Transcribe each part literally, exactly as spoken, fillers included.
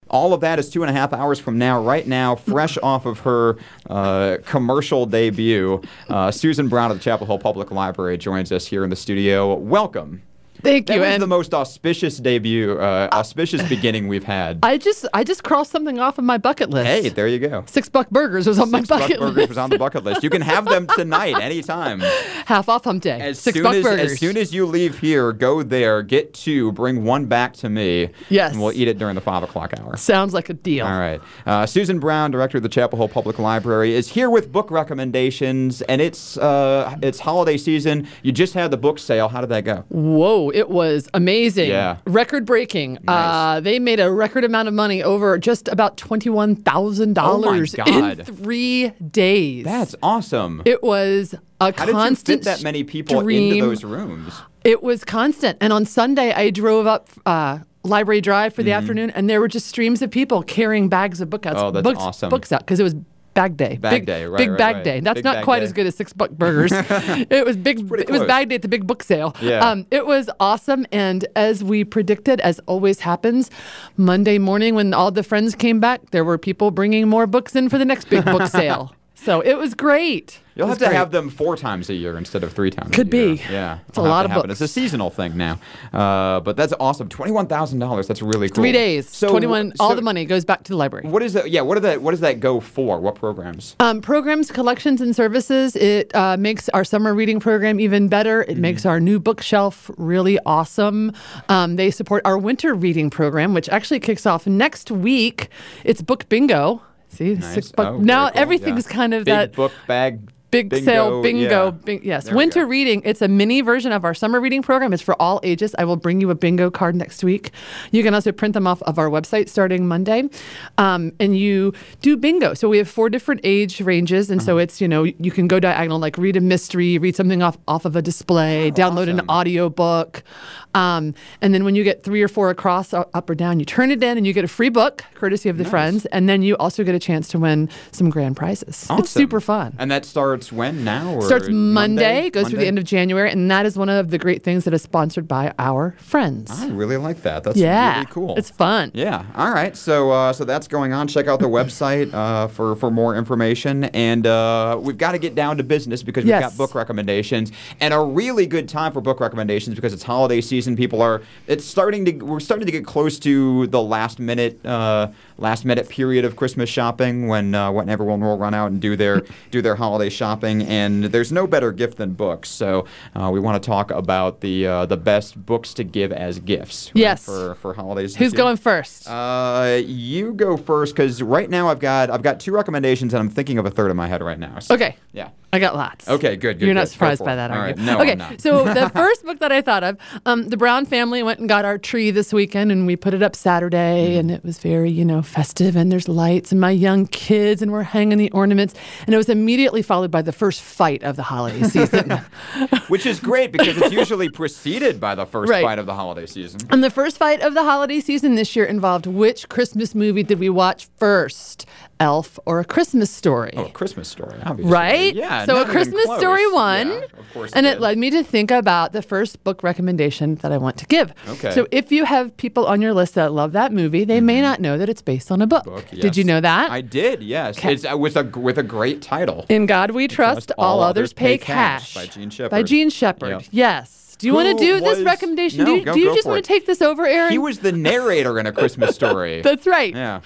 All of that is two and a half hours from now. Right now, fresh off of her uh, commercial debut, uh, Susan Brown of the Chapel Hill Public Library joins us here in the studio. Welcome. Thank that you. was and the most auspicious debut, uh, auspicious beginning we've had. I just I just crossed something off of my bucket list. Hey, there you go. Six Buck Burgers was on Six my Buck bucket Burgers list. was on the bucket list. You can have them tonight, anytime. Half off hump day. As Six soon Buck as, Burgers. as soon as you leave here, go there, get two, bring one back to me. Yes. And we'll eat it during the five o'clock hour. Sounds like a deal. All right. Uh, Susan Brown, director of the Chapel Hill Public Library, is here with book recommendations, and it's uh, it's holiday season. You just had the book sale. How did that go? Whoa, it was amazing. Yeah. Record breaking. Nice. Uh, they made a record amount of money, over just about twenty-one thousand dollars Oh my in God. three days. That's awesome. It was a How did you constant fit that many people stream. into those rooms? It was constant. And on Sunday, I drove up uh, Library Drive for the Mm-hmm. afternoon, and there were just streams of people carrying bags of book outs, Oh, that's books, awesome. books out, because it was bag day. Bag big, day, right, Big right, bag right. day. That's Big not bag quite day. as good as Six Buck Burgers. It was big. pretty It was close. bag day at the big book sale. Yeah. Um, it was awesome, and as we predicted, as always happens, Monday morning when all the friends came back, there were people bringing more books in for the next big book sale. So it was great. You'll It have was to great. have them four times a year instead of three times Could a year. be. Yeah. It's a It'll have lot to of happen. books. It's a seasonal thing now. Uh, but that's awesome. twenty-one thousand dollars. That's really cool. Three days. So, twenty-one. all so the money goes back to the library. What is that? Yeah, what, are that, what does that go for? What programs? Um, programs, collections, and services. It uh, makes our summer reading program even better. It Mm-hmm. makes our new bookshelf really awesome. Um, they support our winter reading program, which actually kicks off next week. It's book bingo. See, Nice. six buck. Oh, now very cool. everything's Yeah. kind of Big that book bag. big bingo, sale bingo. yeah. Bing, yes, There we winter go. reading. It's a mini version of our summer reading program. It's for all ages. I will bring you a bingo card next week. You can also print them off of our website starting Monday, um, and you do bingo. So we have four different age ranges, and so it's you know you can go diagonal, like read a mystery, read something off off of a display, download an awesome. audio book, um, and then when you get three or four across, uh, up or down, you turn it in, and you get a free book courtesy of the Nice. friends, and then you also get a chance to win some grand prizes. Awesome. It's super fun. And that starts when now? Or Starts Monday, goes through Monday? the end of January, and that is one of the great things that is sponsored by our friends. I really like that. That's yeah, really cool. it's fun. Yeah. All right. So uh, so that's going on. Check out the website uh, for for more information. And uh, we've got to get down to business because we've Yes. got book recommendations and a really good time for book recommendations because it's holiday season. People are it's starting to we're starting to get close to the last minute uh, last minute period of Christmas shopping when uh, when everyone will run out and do their do their holiday shopping. And there's no better gift than books. So uh, we want to talk about the uh, the best books to give as gifts. right, Yes. For for holidays. this Who's year. going first? Uh, you go first because right now I've got I've got two recommendations and I'm thinking of a third in my head right now. So, okay, Yeah. I got lots. Okay. Good. Good. You're not good. Go surprised for by it. that, All are right. you? No, okay, I'm not. so the first book that I thought of, um, the Brown family went and got our tree this weekend, and we put it up Saturday, Mm-hmm. and it was very, you know, festive, and there's lights, and my young kids, and we're hanging the ornaments, and it was immediately followed by the first fight of the holiday season. Which is great because it's usually preceded by the first Right. fight of the holiday season. And the first fight of the holiday season this year involved which Christmas movie did we watch first? Elf or A Christmas Story? Oh, a Christmas Story, obviously. Right? Yeah. So not A even Christmas close. Story won. Yeah, of course. And it it did. led me to think about the first book recommendation that I want to give. Okay. So if you have people on your list that love that movie, they may not know that it's based on a book. Book, Did you yes. know that? I did. Yes. Okay. It's uh, with a with a great title. In God We Trust, All, Others Pay Cash. by Gene Shepard. By Gene Shepard. Yep. Yes. Do you Who want to do this was- recommendation? No, do you, go- do you go just for want it. to take this over, Aaron? He was the narrator in A Christmas Story. That's right. Yeah.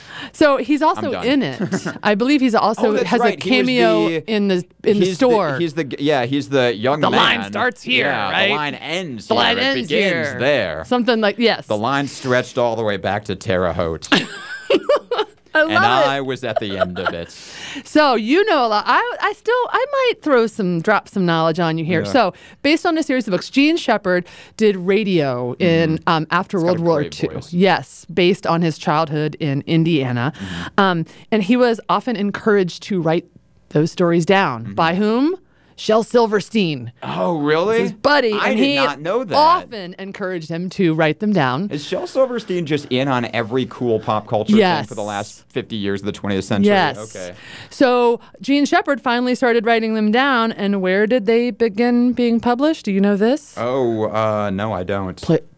So he's also done. in it. I believe he's also Oh, that's has right. a He was cameo the- in the in the He's store. he's the yeah. He's the young The man. line starts here, yeah, right? The line ends. The here. line it ends begins here. there. Something like yes. The line stretched all the way back to Terre Haute, I love and it. I was at the end of it. So you know a lot. I I still I might throw some drop some knowledge on you here. Yeah. So based on a series of books, Gene Shepard did radio in um, after got World a War great Two. voice. Yes, based on his childhood in Indiana, um, and he was often encouraged to write those stories down. By whom? Shel Silverstein, Oh, really? his buddy, I and did he not know that. often encouraged him to write them down. Is Shel Silverstein just in on every cool pop culture Yes. thing for the last fifty years of the twentieth century? Yes. Okay. So Gene Shepard finally started writing them down, and where did they begin being published? Do you know this? Oh, uh, no, I don't. Pla-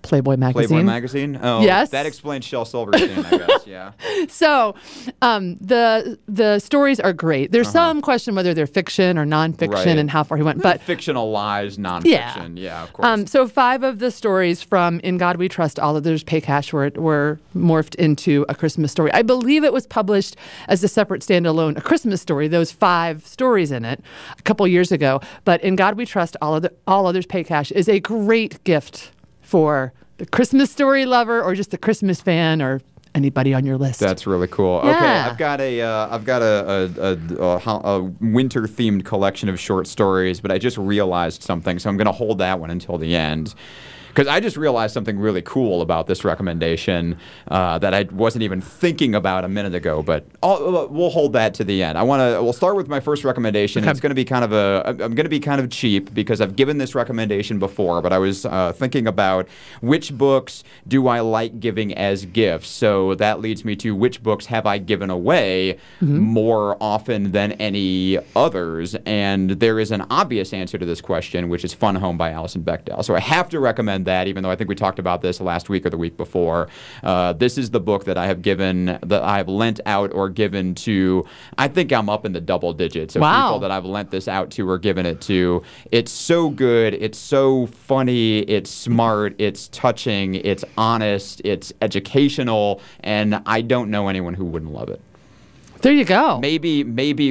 Playboy magazine. Playboy magazine. Oh, Yes. That explains Shel Silverstein, I guess. Yeah. So, um, the the stories are great. There's Uh-huh. some question whether they're fiction or nonfiction Right. and how far he went, but Fictionalized nonfiction. Yeah. Yeah, of course. Um, so five of the stories from In God We Trust, All Others Pay Cash were, were morphed into A Christmas Story. I believe it was published as a separate standalone, A Christmas Story, those five stories in it, a couple years ago. But In God We Trust, All, Other, All Others Pay Cash is a great gift for the Christmas Story lover or just a Christmas fan or anybody on your list. That's really cool. Okay, Yeah. I've got a uh, I've got a a, a, a, a winter themed collection of short stories, but I just realized something, so I'm going to hold that one until the end. Because I just realized something really cool about this recommendation uh, that I wasn't even thinking about a minute ago. But I'll, we'll hold that to the end. I want to. We'll start with my first recommendation. Okay. It's going to be kind of a. I'm going to be kind of cheap because I've given this recommendation before. But I was uh, thinking about which books do I like giving as gifts. So that leads me to which books have I given away Mm-hmm. more often than any others. And there is an obvious answer to this question, which is Fun Home by Alison Bechdel. So I have to recommend that, even though I think we talked about this last week or the week before. Uh, this is the book that I have given, that I have lent out or given to, I think I'm up in the double digits of Wow. people that I've lent this out to or given it to. It's so good. It's so funny. It's smart. It's touching. It's honest. It's educational. And I don't know anyone who wouldn't love it. There you go. Maybe, maybe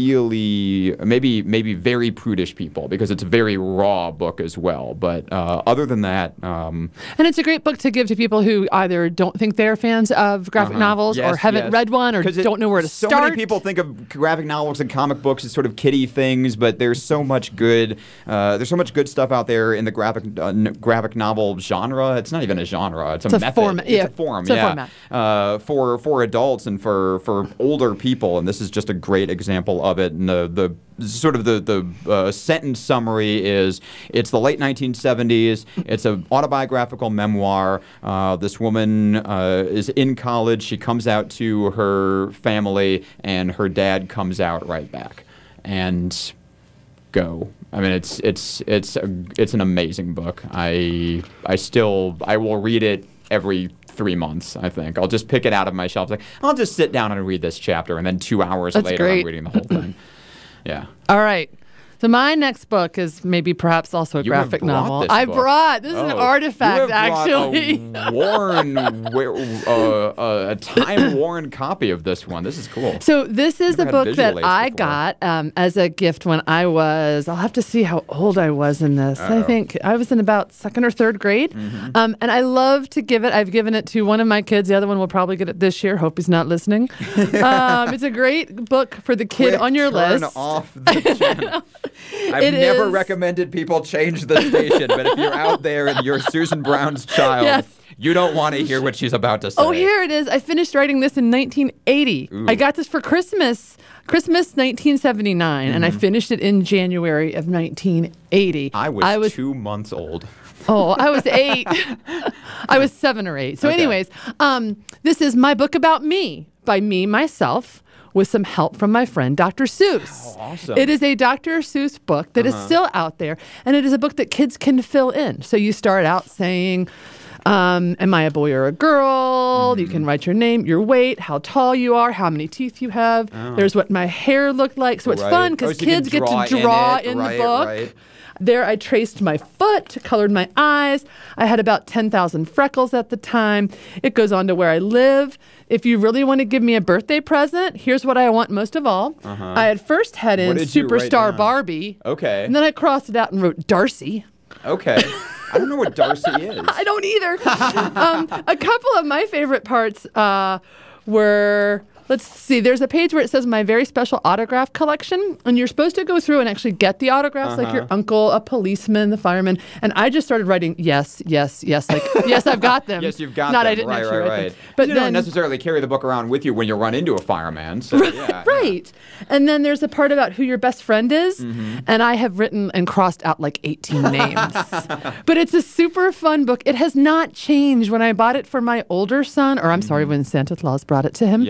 really, maybe, maybe very prudish people because it's a very raw book as well. But uh, other than that, um, And it's a great book to give to people who either don't think they're fans of graphic uh-huh. novels or Yes, haven't yes. read one or 'Cause it- don't know where to so start. many people think of graphic novels and comic books as sort of kiddie things, but there's so much good. Uh, there's so much good stuff out there in the graphic uh, n- graphic novel genre. It's not even a genre. It's a It's a method. format, It's yeah. a form. It's a yeah. format. Uh, for for adults and for for older people, and this is just a great example of it. And the the sort of the the uh, sentence summary is: it's the late nineteen seventies. It's an autobiographical memoir. Uh, this woman uh, is in college. She comes out to her family, and her dad comes out right back. And go. I mean, it's it's it's a, it's an amazing book. I I still I will read it every three months. I think I'll just pick it out of my shelf. Like I'll just sit down and read this chapter, and then two hours That's later great. I'm reading the whole thing. Yeah. All right. So my next book is maybe perhaps also a You have graphic brought novel. this I book. brought this is an Oh, artifact you have brought actually. a worn, wi- uh, uh, a time-worn copy of this one. This is cool. So this is the Never had book that visual aids I before. got um, as a gift when I was. I'll have to see how old I was in this. I Uh-oh. think I was in about second or third grade, Mm-hmm. um, and I love to give it. I've given it to one of my kids. The other one will probably get it this year. Hope he's not listening. um, it's a great book for the kid Quick, on your turn list. off the channel. I've It never is- recommended people change the station, but if you're out there and you're Susan Brown's child, Yes. you don't want to hear what she's about to say. Oh, here it is. I finished writing this in nineteen eighty. Ooh. I got this for Christmas, Christmas nineteen seventy-nine, and I Mm-hmm. finished it in January of nineteen eighty. I was, I was two months old. Oh, I was eight. I was seven or eight. So, Okay. anyways, um, this is my book about me by me, myself, with some help from my friend, Doctor Seuss. Oh, awesome. It is a Doctor Seuss book that is Uh-huh. still out there, and it is a book that kids can fill in. So, you start out saying, um, am I a boy or a girl? You can write your name, your weight, how tall you are, how many teeth you have. There's what my hair looked like. So, it's Right. fun Oh, because so you can kids get draw to in draw it. in, Right, the book. right. There, I traced my foot, colored my eyes. I had about ten thousand freckles at the time. It goes on to where I live. If you really want to give me a birthday present, here's what I want most of all. I had first had in What did you write Superstar down? Barbie. Okay. And then I crossed it out and wrote Darcy. Okay. I don't know what Darcy is. I don't either. um, a couple of my favorite parts uh, were, let's see, there's a page where it says my very special autograph collection, and you're supposed to go through and actually get the autographs, like your uncle, a policeman, the fireman. And I just started writing yes, yes, yes, like yes, I've got them. Yes, you've got Not them. I didn't right, actually right, write right. them. But you then, don't necessarily carry the book around with you when you run into a fireman. So, yeah, right. And then there's a part about who your best friend is. Mm-hmm. And I have written and crossed out like eighteen names. But it's a super fun book. It has not changed when I bought it for my older son, or I'm sorry, when Santa Claus brought it to him Yes. a couple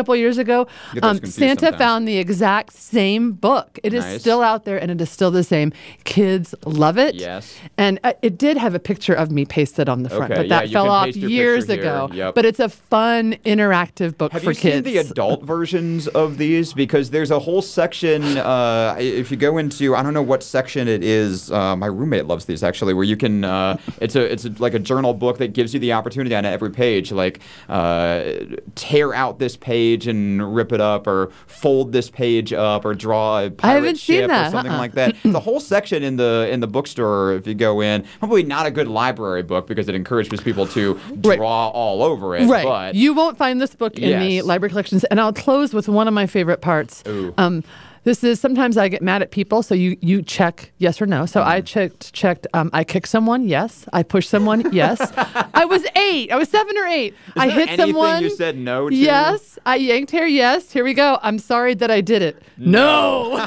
couple of years ago. Get those Um, confused Santa sometimes. found the exact same book. It is Nice. still out there, and it is still the same. Kids love it. Yes. And uh, it did have a picture of me pasted on the front, Okay, but yeah, that you fell can off paste your years picture here. ago. Yep. But it's a fun, interactive book Have for you kids. seen the adult versions of these? Because there's a whole section. Uh, if you go into, I don't know what section it is. Uh, my roommate loves these actually, where you can. Uh, it's a it's a, like a journal book that gives you the opportunity on every page, like uh, tear out this page and rip it up, or fold this page up, or draw a pirate haven't seen ship that, or something uh-uh. like that. The whole section in the in the bookstore, if you go in, probably not a good library book because it encourages people to Right. draw all over it. Right. But You won't find this book in the Yes. library collections. And I'll close with one of my favorite parts. Ooh. Um, this is sometimes I get mad at people, so you you check yes or no. So I checked checked. Um, I kicked someone, yes. I pushed someone, yes. I was eight. I was seven or eight. I there hit anything someone. you said no to? Yes. I yanked hair. Yes. Here we go. I'm sorry that I did it. No.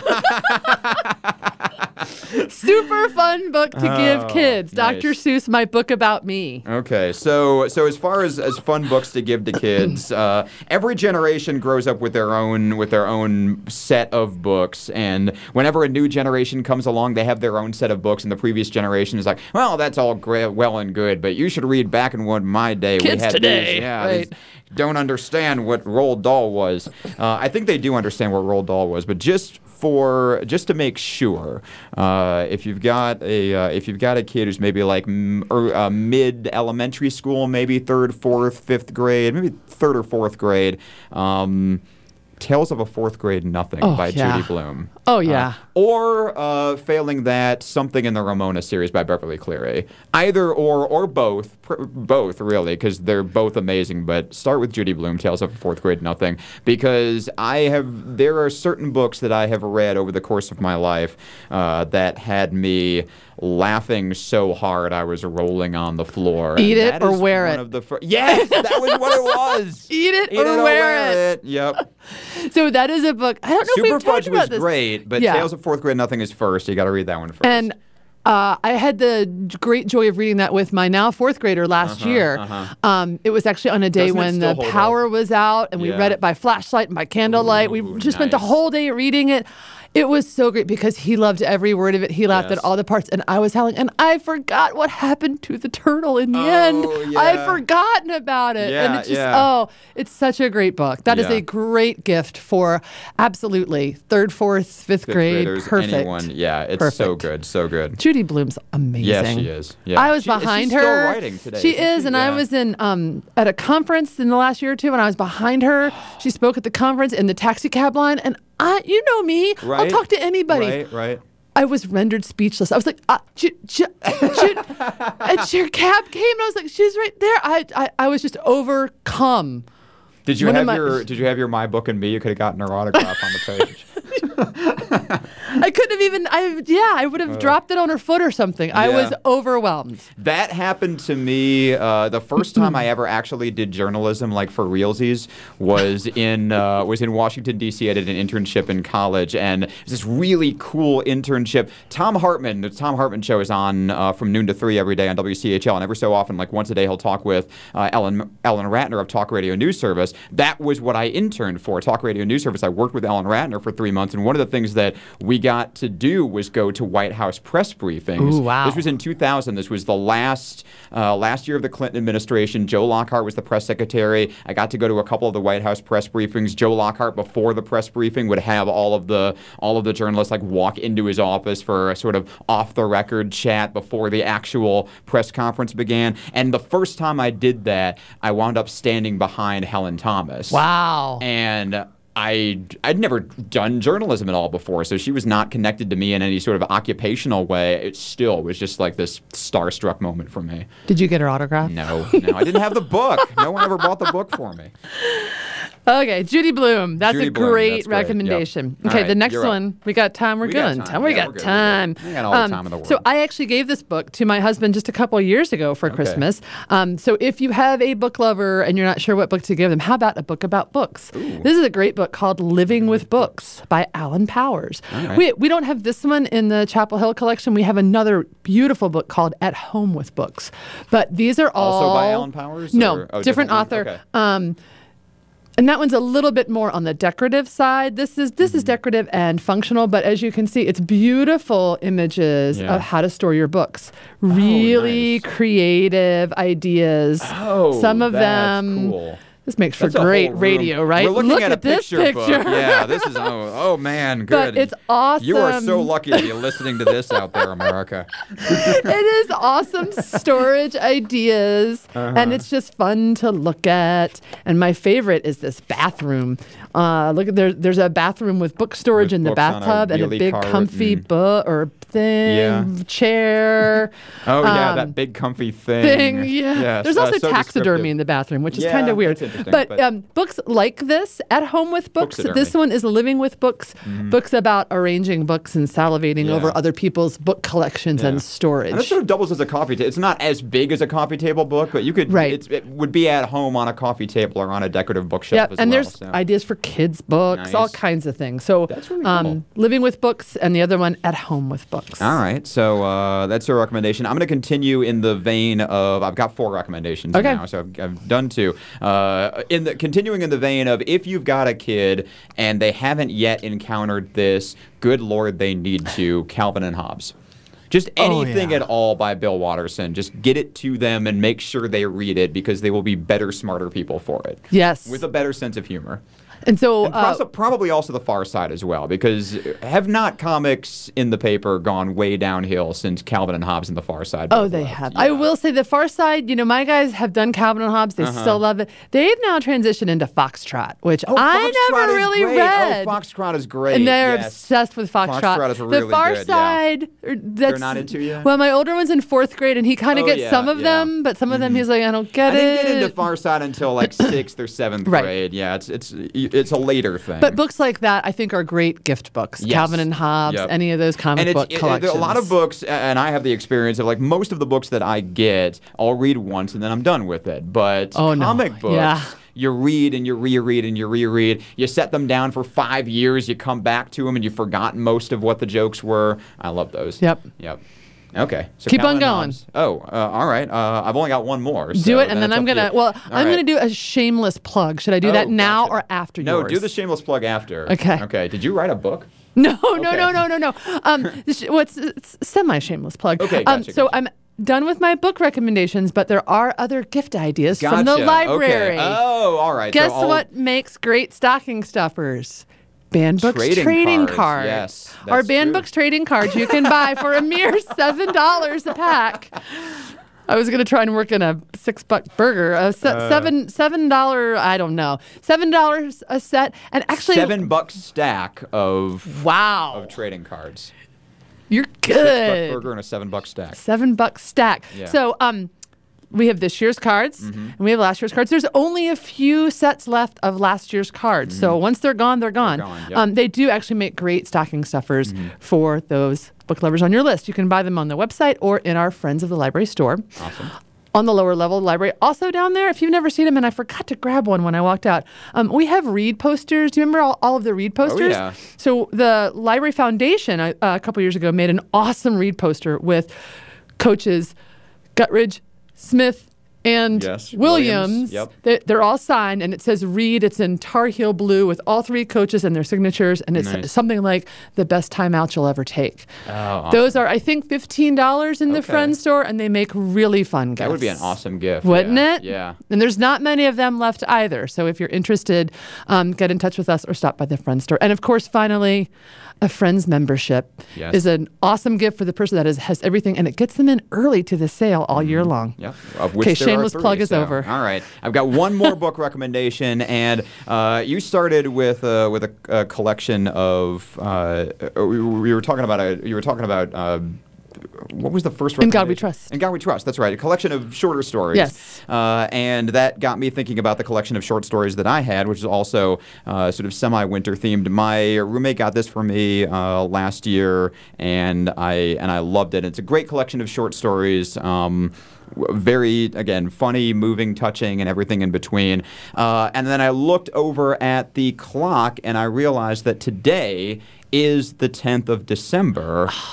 Super fun book to give Oh, kids. Doctor nice. Seuss, my book about me. Okay, so so as far as, as fun books to give to kids, uh, every generation grows up with their own with their own set of books, and whenever a new generation comes along, they have their own set of books, and the previous generation is like, well, that's all great, well and good, but you should read back in one my day. Kids we had today, these, yeah, right. these don't understand what Roald Dahl was. Uh, I think they do understand what Roald Dahl was, but just for just to make sure, uh, if you've got a uh, if you've got a kid who's maybe like m- or, uh, mid elementary school, maybe third, fourth, fifth grade, maybe third or fourth grade. Um, Tales of a Fourth Grade Nothing Oh, by yeah. Judy Blume. Oh, yeah. Uh, or, uh, failing that, something in the Ramona series by Beverly Cleary. Either or, or both. Pr- both, really, because they're both amazing. But start with Judy Blume, Tales of a Fourth Grade Nothing, because I have, there are certain books that I have read over the course of my life uh, that had me laughing so hard I was rolling on the floor. Eat And it that or is wear one it. Of the fir- yes, that was what it was. Eat it Eat or it or wear wear it. it. Yep. So that is a book. I don't know Super if we've talked Fudge about was this. great, but Yeah. Tales of Fourth Grade Nothing is first. You got to read that one first. And uh, I had the great joy of reading that with my now fourth grader last Uh-huh, year. uh-huh. Um, it was actually on a day Doesn't it when still the hold power was out, and we Yeah. read it by flashlight and by candlelight. we Ooh, just spent the nice. whole day reading it. It was so great because he loved every word of it. He laughed Yes. at all the parts, and I was howling. And I forgot what happened to the turtle in the Oh, end. I had yeah. forgotten about it, and Yeah, it's just yeah. oh, it's such a great book. That is Yeah. a great gift for absolutely third, fourth, fifth, Fifth grade. graders, Perfect. anyone. Yeah, it's so Perfect. good, so good. Judy Blume's amazing. Yeah, she is. Yeah. I was She- she's behind still her. writing today, she isn't is, she? and I Yeah. was in um, at a conference in the last year or two, and I was behind her. She spoke at the conference in the taxi cab line, and I, you know me, I'll Right. talk to anybody. Right, right. I was rendered speechless. I was like, uh, j- j- j- and your cab came, and I was like, she's right there. I, I, I was just overcome. Did you One of have my- your Did you have your My Book and Me? You could have gotten her autograph on the page. I couldn't have even. I yeah, I would have dropped it on her foot or something. I Uh. Yeah. was overwhelmed. That happened to me uh, the first time I ever actually did journalism, like for realsies, was in uh, was in Washington D C. I did an internship in college, and it was this really cool internship. Tom Hartman, the Tom Hartman Show is on uh, from noon to three every day on W C H L, and every so often, like once a day, he'll talk with uh, Ellen Ellen Ratner of Talk Radio News Service. That was what I interned for, Talk Radio News Service. I worked with Ellen Ratner for three months, and one of the things that we got to do was go to White House press briefings. Ooh, wow. This was in two thousand. This was the last uh, last year of the Clinton administration. Joe Lockhart was the press secretary. I got to go to a couple of the White House press briefings. Joe Lockhart, before the press briefing, would have all of the all of the journalists like walk into his office for a sort of off the record chat before the actual press conference began. And the first time I did that, I wound up standing behind Helen Thomas. Wow. And I, I'd never done journalism at all before, so she was not connected to me in any sort of occupational way. It still was just like this starstruck moment for me. Did you get her autograph? No, no, I didn't have the book. No one ever bought the book for me. Okay, Judy Blume. That's Judy a Blume, great that's great. recommendation. Yep. Okay, All the right, next you're up. one. We got time. We're We good. got on time. We Yeah, got we're good, we're time. good. We got all the Um, time in the world. So I actually gave this book to my husband just a couple of years ago for Christmas. Um, so if you have a book lover and you're not sure what book to give them, how about a book about books? This is a great book called Living with Books by Alan Powers. All right. We we don't have this one in the Chapel Hill collection. We have another beautiful book called At Home with Books. But these are all Also by Alan Powers? No, or- oh, different one? author. Okay. Um, And that one's a little bit more on the decorative side. This is this mm-hmm. is decorative and functional, but as you can see, it's beautiful images yeah. of how to store your books. Really oh, nice. creative ideas. Oh, Some of that's them. Cool. This makes for That's great radio, right? We're looking Look at, at a this picture, picture. book. Yeah, this is oh, oh man, good. But it's awesome. You are so lucky to be listening to this out there, America. It is awesome storage ideas, uh-huh. and it's just fun to look at. And my favorite is this bathroom. Uh, look at there. There's a bathroom with book storage with in the bathtub a and a big comfy and... book or thing yeah. chair. Oh yeah, um, that big comfy thing. Thing, yeah. Yes. There's also uh, so taxidermy in the bathroom, which is yeah, kind of weird. But, but um, books like this, At Home with Books. This one is Living with Books. Mm-hmm. Books about arranging books and salivating yeah. over other people's book collections yeah. and storage. And it sort of doubles as a coffee table. It's not as big as a coffee table book, but you could. Right. It's, it would be at home on a coffee table or on a decorative bookshelf. Yep. As and well, there's so. ideas for kids' books, Nice. all kinds of things. So that's really um, cool. Living with Books, and the other one, At Home with Books. All right. So uh, that's your recommendation. I'm going to continue in the vein of I've got four recommendations okay. now, so I've, I've done two. Uh, in the continuing in the vein of if you've got a kid and they haven't yet encountered this, good Lord, they need to. Calvin and Hobbes. Just anything oh, yeah. at all by Bill Watterson. Just get it to them and make sure they read it because they will be better, smarter people for it. Yes. With a better sense of humor. And so, and uh, also, probably also the Far Side as well, because have not comics in the paper gone way downhill since Calvin and Hobbes and the Far Side? Oh, they left? have. Yeah. I will say the Far Side, you know, my guys have done Calvin and Hobbes. They uh-huh. still love it. They've now transitioned into Foxtrot, which oh, I Foxtrot never is really great. read. Oh, Foxtrot is great. And they're yes. obsessed with Foxtrot. Foxtrot is really the Far good, Side, yeah. er, that's, they're not into you? Well, my older one's in fourth grade, and he kind of oh, gets yeah, some of yeah. them, but some of them mm-hmm. he's like, I don't get I it. didn't get into Far Side until like sixth or seventh right. grade. Yeah, it's it's it's a later thing. But books like that, I think, are great gift books. Yes. Calvin and Hobbes, yep. any of those comic and book it's, collections. It, a lot of books, and I have the experience of like most of the books that I get, I'll read once and then I'm done with it. But oh, comic no. books, yeah. you read and you reread and you reread. You set them down for five years, you come back to them and you've forgotten most of what the jokes were. I love those. Yep. Yep. Okay. So Keep Calvin on going. Hobbes. Oh, uh, all right. Uh, I've only got one more. So do it, and then I'm going to, well, all I'm right. going to do a shameless plug. Should I do oh, that now gotcha. or after no, yours? do the shameless plug after. Okay. Okay. Did you write a book? No, no, Okay. no, no, no, no. Um, this, what's it's semi-shameless plug. Okay, um, gotcha, so gotcha. I'm done with my book recommendations, but there are other gift ideas Gotcha. from the library. Okay. Oh, all right. Guess so I'll... what makes great stocking stuffers? Banned Books trading, trading cards. cards. Yes, Our that's Banned true. Books trading cards you can buy for a mere seven dollars a pack. I was gonna try and work in a six buck burger. A se- Uh, seven seven dollar I don't know seven dollars a set, and actually seven buck stack of wow of trading cards. You're Six buck good. burger and a seven buck stack. Seven buck stack. Yeah. So um, we have this year's cards Mm-hmm. and we have last year's cards. There's only a few sets left of last year's cards. So once they're gone, they're gone. They're gone, yep. um, they do actually make great stocking stuffers Mm-hmm. for those book lovers on your list. You can buy them on the website or in our Friends of the Library store. Awesome. On the lower level of the library. Also down there, if you've never seen them, and I forgot to grab one when I walked out, um, we have read posters. Do you remember all, all of the read posters? yeah. So the Library Foundation uh, a couple years ago made an awesome read poster with coaches Guttridge, Smith, and Yes, Williams. Williams, yep. They, they're all signed, and it says read. It's in Tar Heel blue with all three coaches and their signatures, and it's Nice. something like the best timeout you'll ever take. Oh, awesome. Those are, I think, fifteen dollars in the Okay. Friends store, and they make really fun gifts. That would be an awesome gift. Wouldn't yeah. it? Yeah. And there's not many of them left either. So if you're interested, um, get in touch with us or stop by the Friends store. And of course, finally, a Friends membership Yes. is an awesome gift for the person that is, has everything, and it gets them in early to the sale all year long. Yep. Of which Okay, there are shameless three, plug is so- over. All right. I've got one more book recommendation, and uh, you started with uh, with a, a collection of. Uh, we, we were talking about a. You were talking about. Uh, what was the first In God We recommendation? Trust. In God We Trust. That's right. A collection of shorter stories. Yes. Uh, and that got me thinking about the collection of short stories that I had, which is also uh, sort of semi-winter themed. My roommate got this for me uh, last year, and I and I loved it. It's a great collection of short stories. Um, w- very, again, funny, moving, touching, and everything in between. Uh, and then I looked over at the clock, and I realized that today is the tenth of December.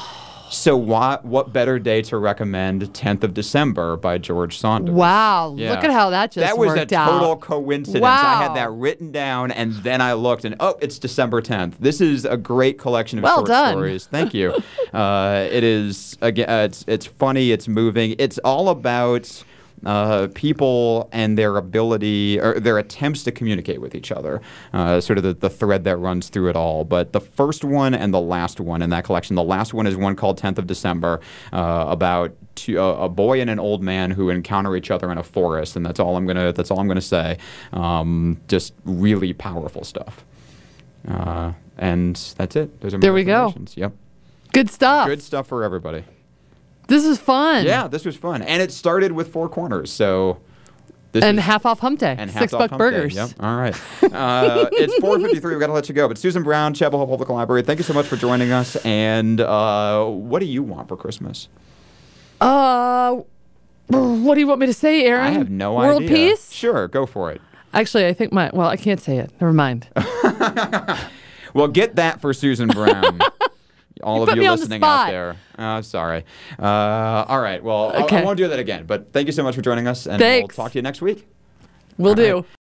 So what what better day to recommend tenth of December by George Saunders? Wow, Yeah. look at how that just That was worked a total out. coincidence. Wow. I had that written down, and then I looked, and oh, it's December tenth. This is a great collection of Well short done. stories. Thank you. uh, it is again, uh, it's it's funny, it's moving. It's all about uh, people and their ability or their attempts to communicate with each other. Uh, sort of the, the thread that runs through it all. But the first one and the last one in that collection. The last one is one called tenth of December, uh, about two, uh, a boy and an old man who encounter each other in a forest, and that's all I'm gonna that's all I'm gonna say. Um, just really powerful stuff. Uh, and that's it. Those are my There we go. recommendations. Yep. Good stuff. Good stuff for everybody. This is fun. Yeah, this was fun, and it started with Four Corners, so. This And is- half off hump day. and Six half off buck hump day. burgers. Yep. All right. Uh, it's four fifty-three. We've got to let you go. But Susan Brown, Chapel Hill Public Library, thank you so much for joining us. And uh, what do you want for Christmas? Uh, what do you want me to say, Aaron? I have no World idea. peace? Sure, go for it. Actually, I think my, well, I can't say it. Never mind. Well, get that for Susan Brown. All You of put you me on the listening spot. out there. Uh, sorry. Uh, all right. Well, I- I Okay. won't do that again. But thank you so much for joining us, and Thanks. we'll talk to you next week. Will All do. right.